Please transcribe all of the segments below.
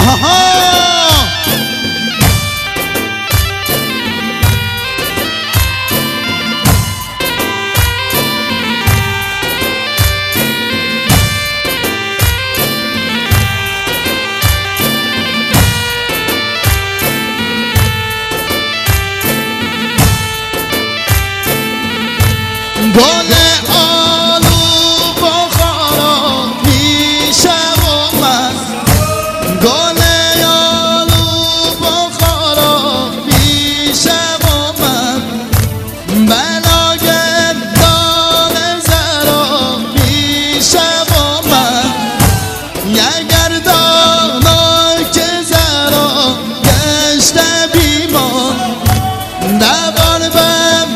گل آلو بخارا میشه و من گل آلو بخارا میشه و من بلاگ دان زرا میشه و من اگر دانا که زرا گشته بیمان دوان بم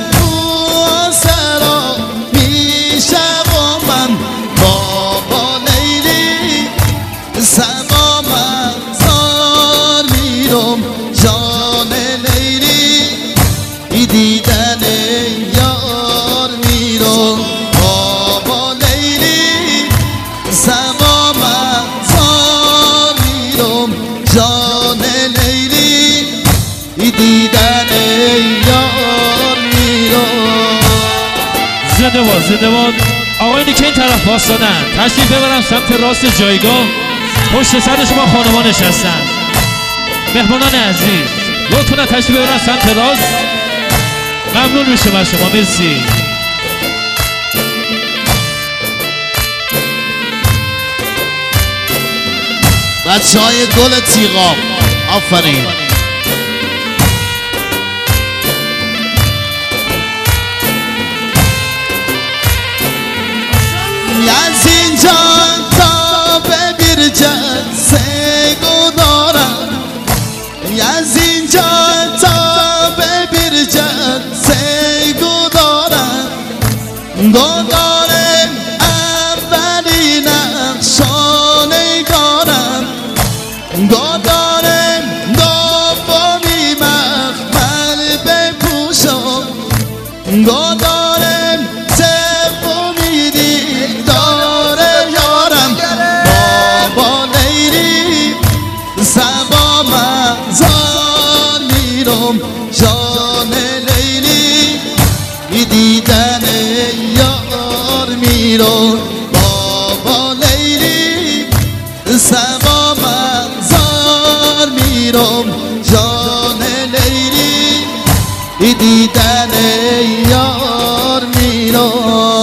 جان لیلی دیدن یار میرم بابا لیلی سبا مزار میرم جان لیلی دیدن یار میرم. زنده باد زنده باد. آقایونی که این طرف واسادن تشریف ببرن سمت راست جایگاه، پشت سر شما خانمان نشستن. مهمانان عزیز لطفاً تشریف ببرن سمت راست. ممنون میشم از شما. مرسی. بچه‌های گل تیغاب آفرین. از اینجا تا به بیرجن سگو دارم، از اینجا تا به بیرجن سگو دارم، گدارم اولی نقشانه دارم، گدارم دومی مخمل بپوشم، گدارم سومی دیدار یارم بابا لیلی سبا مزار میرم جان لیلی دیدن یار میرم بابا لیلی سبا مزار میرم جان لیلی دیدن یار میرم.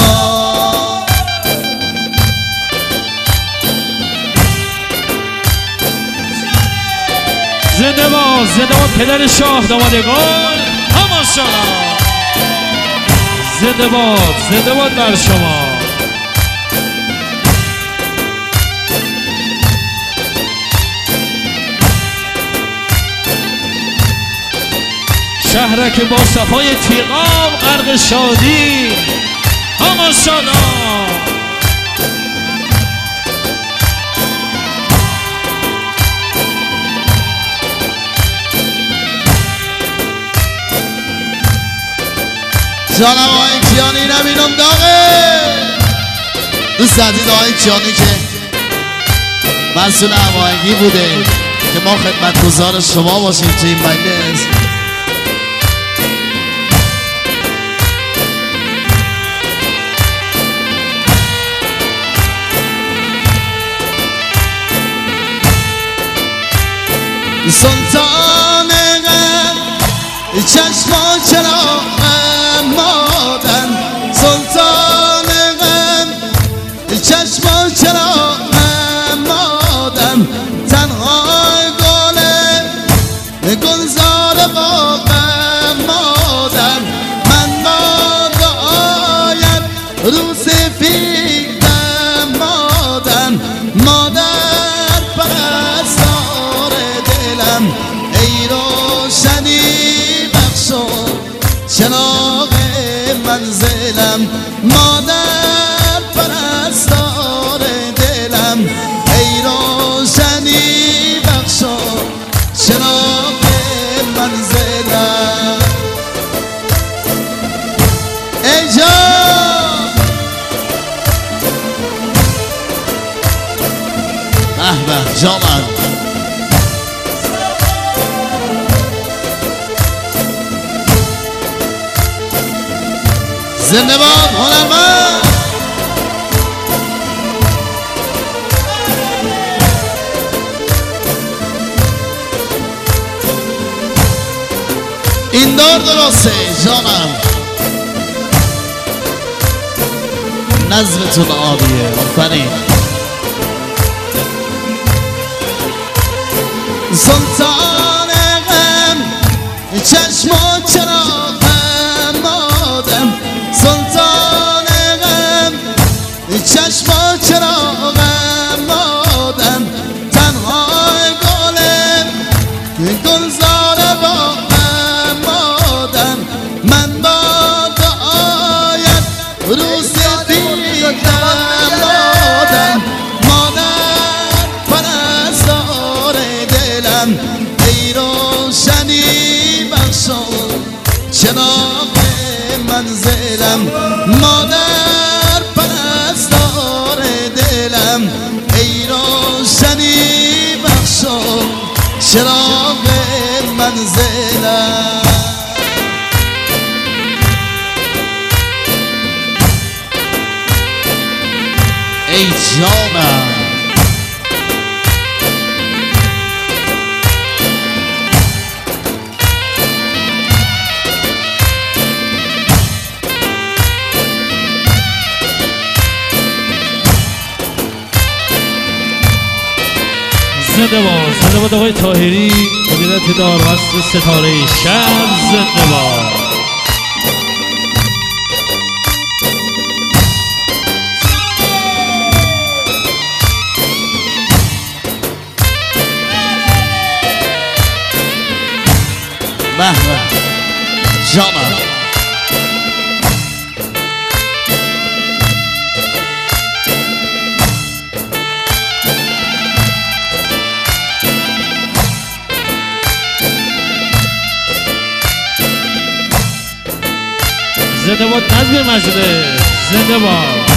زنده باد زنده باد پدر شاه دامادگان هماشا. زنده باد بر شما. شهرک با صفای تیغام غرق شادی هماشالا. جانم آقای کیانی نبینم داغه. دوست عزیز آقای کیانی که مسئول هماهنگی بوده که ما خدمتگزار شما باشیم توی این مجلس. سلطان غم چشما چرا مادن، سلطان غم چشما چرا مادن، تنها گلزار با مادن، من باید رو سفیدم مادن، مادر پرستار دلم ای روشنی بخشو چراغ منزلم، مادر پرستار دلم ای روشنی بخشو چراغ منزلم. ای جان به به جامن زنده باد هنرمند. این دار درسته جانم، نظمتون عالیه. آفرین. سلطان غم چشم و چراغم مادم، سلطان غم چشم و چراغم مادم، تنها گلم گلزار باغم مادم، من باد آید روز دیدم مادم، مادر پرستار دلم ای روشنی بخشو چراغ منزلم، مادر پرستار دلم ای روشنی بخشو چراغ منزلم. ای جانم زنده باد آقای طاهری مدیریت داربست ستاره شب. زنده باد. به جانم زنده باد نظم مجلس. زنده باد.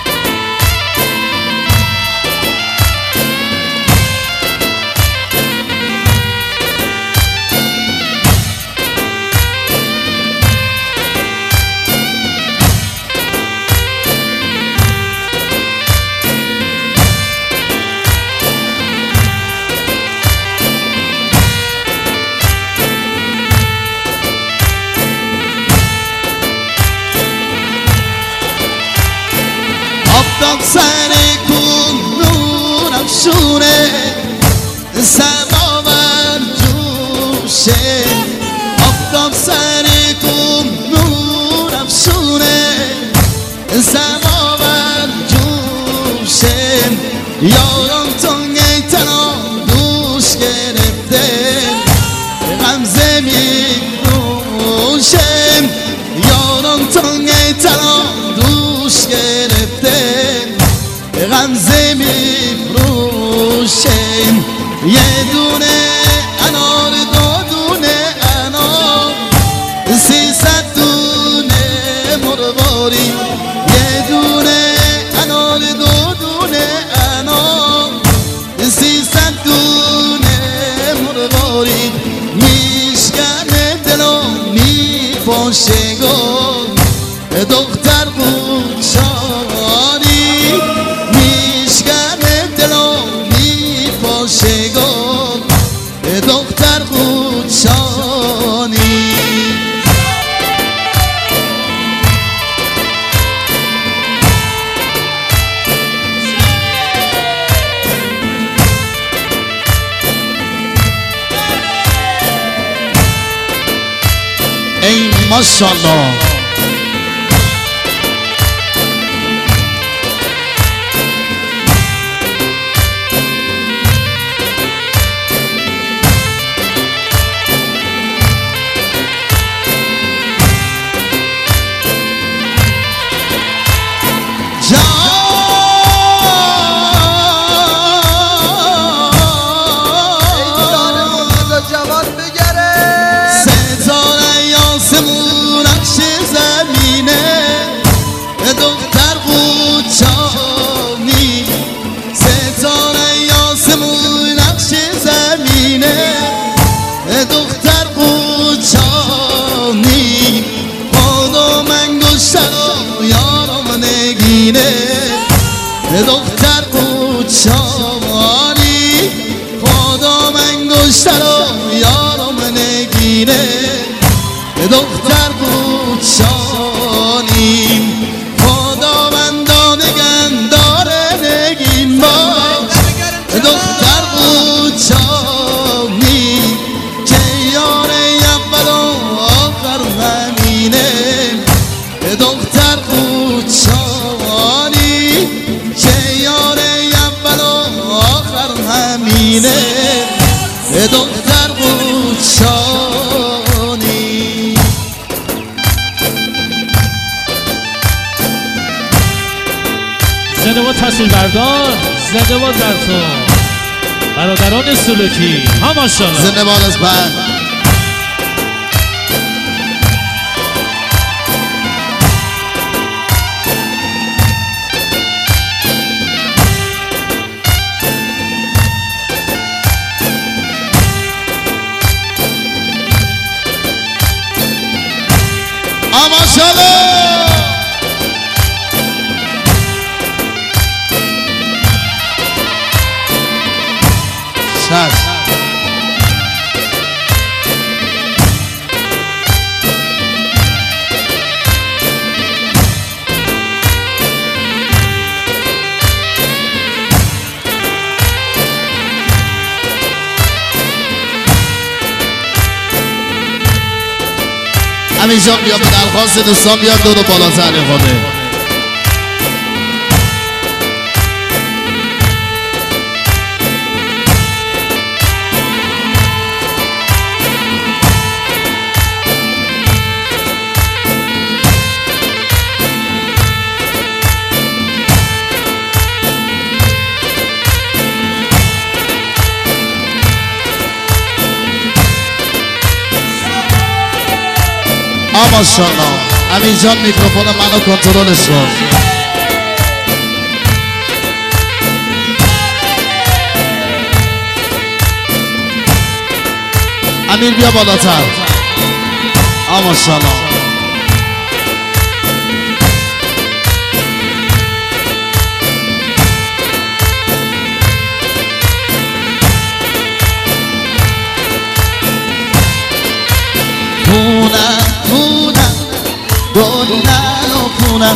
آفتاب سر کن نور افشونه، سماور جوشه، آفتاب سر کن نور افشونه، سماور جوشه، یاران تنگه تنها دوش گرفته، غمزه می روشه، یاران تنگه تنها دوش گرفته، غمزه میفروشه، یه دونه انار دو دونه انار، 300 دونه مروارید، یه دونه انار دو دونه انار، 300 دونه مروارید، میشکنه دلو میپاشه گل دختر بود شانی، میشکنه دلو میپاشه گل دختر بود شانی. ای ماشاءالله. ستاره آسمون نقش دختر بود شانیم خداوندان گنداره نگین باش دختر بود شانیم که یار اول و آخر همینه دختر بود شانیم که یار اول و آخر همینه دختر بود شانی زنده باد تصویر بردار زنده باد بر تو برادران سلوکی ها ماشاءالله زنده باد از بند ماشاءالله شش همینجا بیا به درخواست دوستان بیاد دو بالاتر خورده ماشاءالله امین جان میکروفون منو کنترلش کن امیر بیا بالاتر ماشاءالله گلنو پونم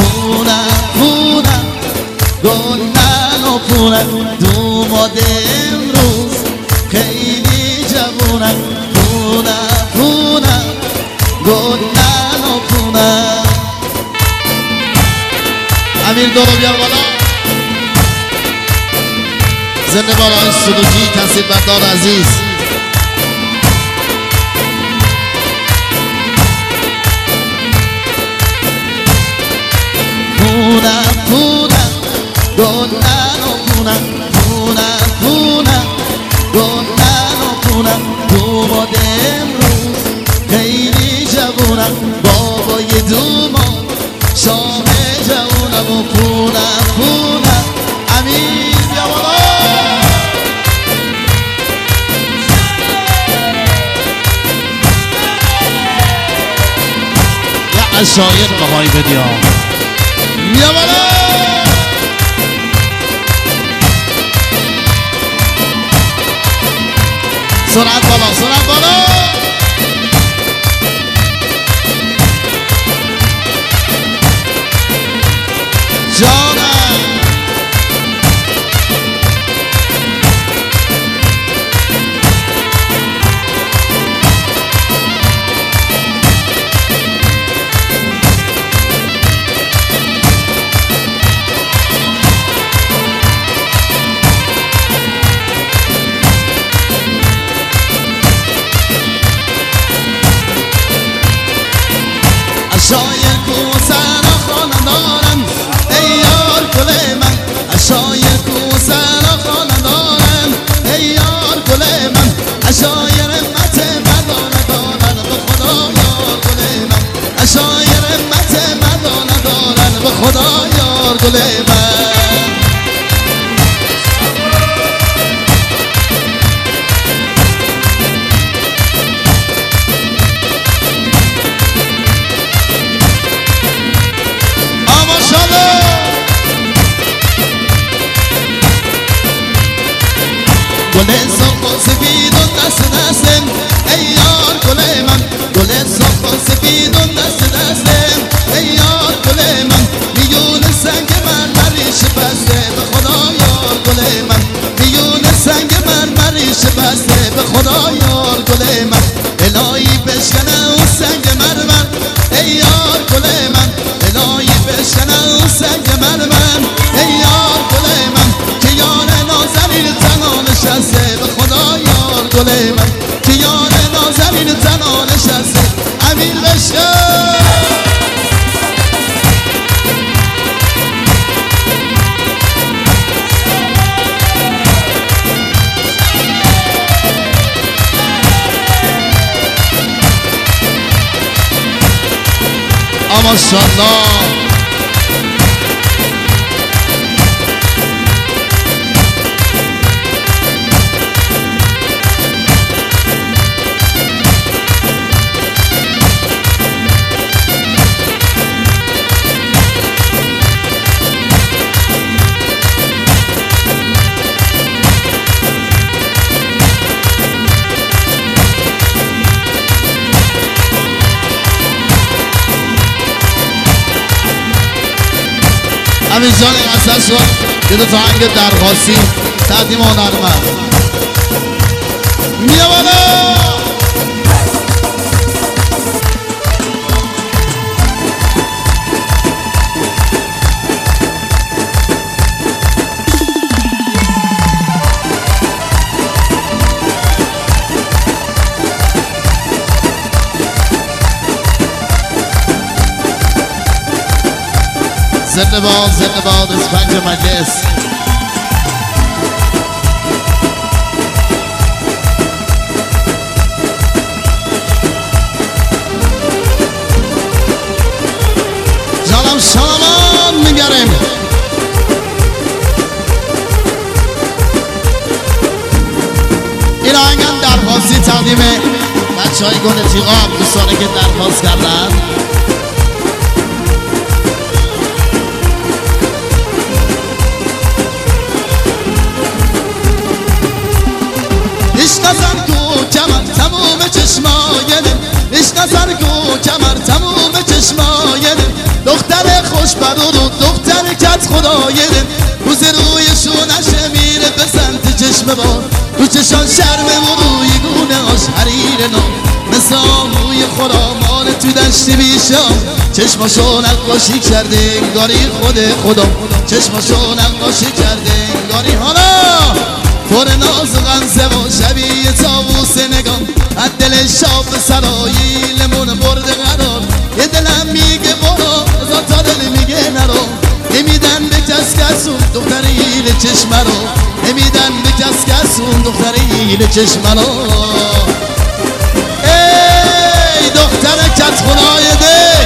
گلنو پونم دوماد امروز خیلی جوونم پونم گلنو پونم امیر دورو بیار بالا زنده باد آقای سلوکی تصویر بردار عزیز پونم دوماد امروز خیلی جوونم بابای دوماد شام جوونم و پونم امیر بیا بالا یه عشایر بخوای بدی ها بیا بالا سرعت بالا جانم شایر کوسر خانه دارم ای یار گل من شایر کوسر خانه دارم ای یار گل من شایر مت مدانه دارن به خدا یار گل من شایر مت مدانه دارن به خدا یار گل من گل سرخ و سفید و دست دستم ای یار گل من گل سرخ و ماشاءالله. امین جان قصد شد که دو تا هنگ درخواستی تقدیم هنرمند میا بالا. زنده باد اسفنج مجلس. جانم شامان میگرم این آهنگم درخواستی تقدیم بچه های گل تیغاب، دوستانی که درخواست کردن. عشق زرگو کمر تموم چشمای دل، عشق زرگو کمر تموم چشمای دل، دختر خوش برو دختر کت خدای دل، روز رویشونش میره به سمت چشم بار، تو چشان شرم و روی گونه هاش حریر نام، مثل آموی خرامان تو دشت بیشام، چشماشو نقاشی کرده انگاری خود خدا، چشماشو نقاشی کرده انگاری. حالا پر ناز و غنزه و شبیه طاووس نگام، از دل شاب سرایی لمون برده قرار، یه دلم میگه برو ازا تا دل میگه نرو، نمیدن به کس کسون دختر ایل چشم رو، نمیدن به کس کسون دختر ایل چشم رو. ای دختر کت خدای ده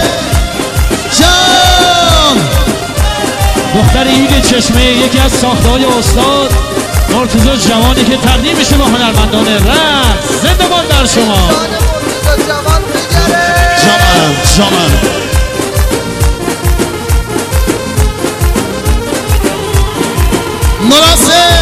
جان، دختر ایل چشمه یکی از ساخته‌های استاد مرتضی جوانی که تقدیم میشه به هنرمندان رقص. زنده باد در شما. جانم مراسم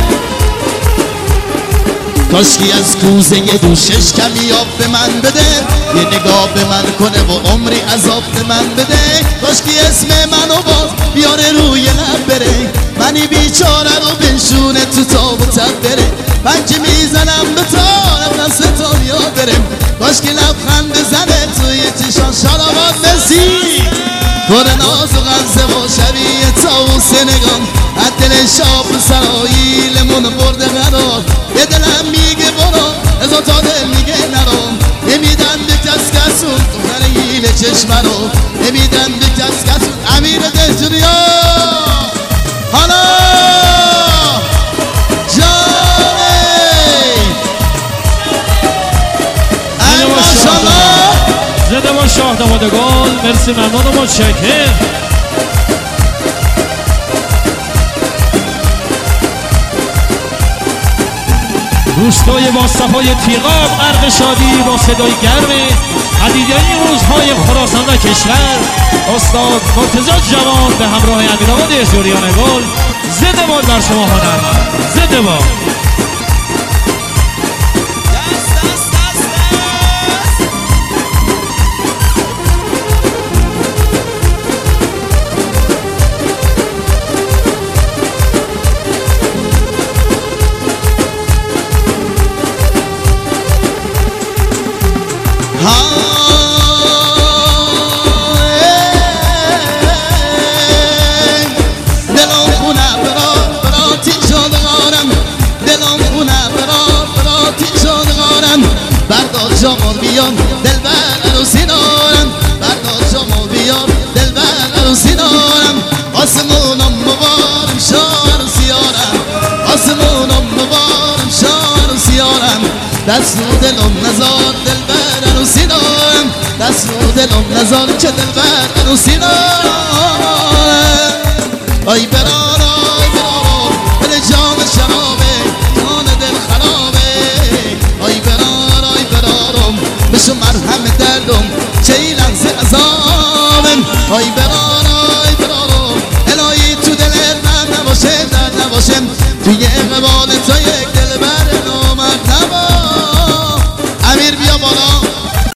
کاشکی از کوزه دوشش کمی آب به من بده، یه نگاه به من کنه و عمری عذاب به من بده، کاشکی اسم منو باز بیاره روی لب بره، منی بیچاره رو بنشونه تو تاب و تب بره، پنج میزنم به تا نفس تانیا برم، کاشکی لبخند بزنه توی چشان شالاباد بسی، پر ناز و غنزه و شبیه طاووس نگام، از دل شاب سرایی لمون برده قرار، یه دلم میگه برو ازا تا دل میگه نرو، نمیدن به کس کسون دختر ایل چشم رو، نمیدن به کس کسون. امیر دهجوریا حالا جانه ای ماشالله. زنده باد شاه دامادگان. مرسی، ممنون و متشکرم. روستای با صفای تیغاب غرق شادی با صدای گرم عدیدهای روزهای خراسان و کشور، استاد مرتضی جوان به همراه امیرآقا دهجوریان گل. زنده باد بر شما هنرمند. زنده باد. جامال بیار دل بر عروسی دارم، بردار جامال بیار دل بر عروسی دارم، آسمونم مبارم شاه عروسیارم، آسمونم مبارم شاه عروسیارم، دست رو دلم نزار دل بر عروسی دارم، دست رو دلم نزار که دل بر روسینا آی برار آی برار دل جام شرابه جان دل خرابه آی برارم بشو مرهم دردم چه این لحظه عذابم آی